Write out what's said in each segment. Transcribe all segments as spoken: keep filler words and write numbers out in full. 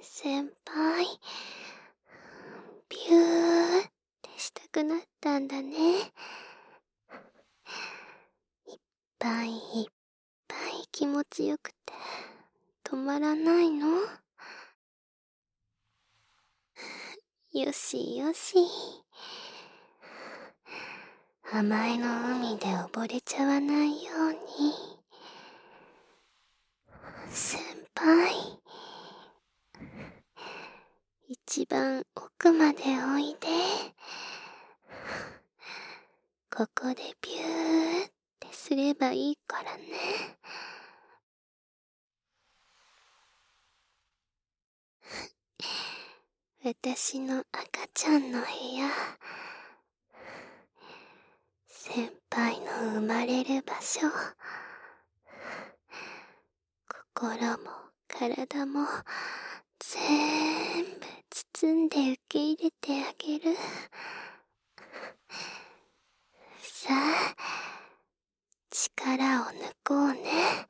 先輩、ビューってしたくなったんだね。いっぱいいっぱい気持ちよくて止まらないの？よしよし。甘えの海で溺れちゃわないように。先輩、一番奥までおいで。ここでビューってすればいいからね。私の赤ちゃんの部屋。先輩の生まれる場所。心も体も全部包んで受け入れてあげる。さあ、力を抜こうね。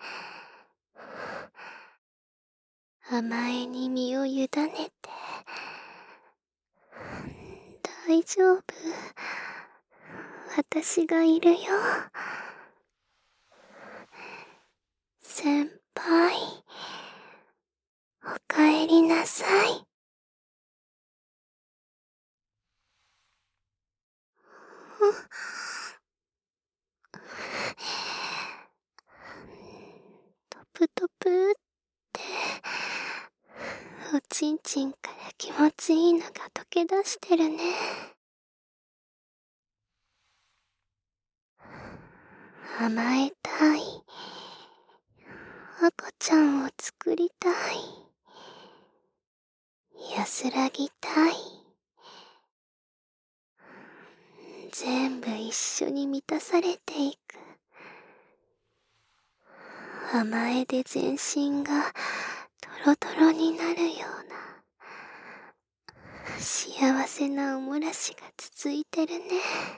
甘えに身を委ねて。大丈夫。私がいるよ。先輩、おかえりなさい。トプトプっておちんちんから気持ちいいのが溶け出してるね。甘えたい。赤ちゃんを作りたい。安らぎたい。全部一緒に満たされていく。甘えで全身がトロトロになるような幸せなおもらしが続いてるね。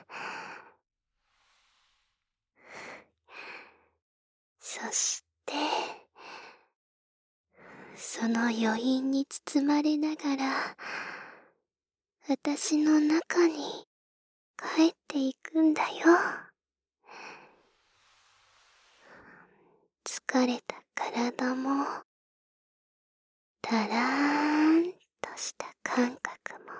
そしてその余韻に包まれながら私の中に帰っていくんだよ。疲れた体もたらーんとした感覚も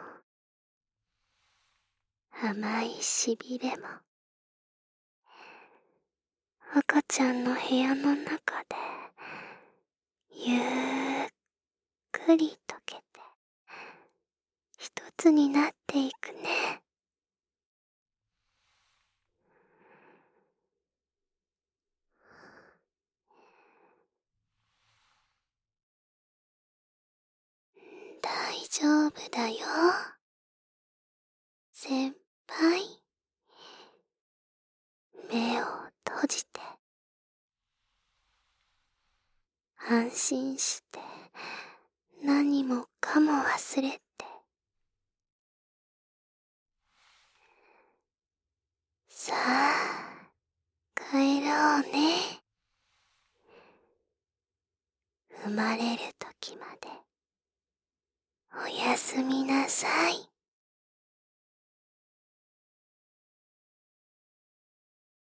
甘いしびれも赤ちゃんの部屋の中でゆっくり溶けて一つになっていくね。大丈夫だよ。先輩、目を閉じて安心して何もかも忘れてさあ帰ろうね。生まれる時までおやすみなさい。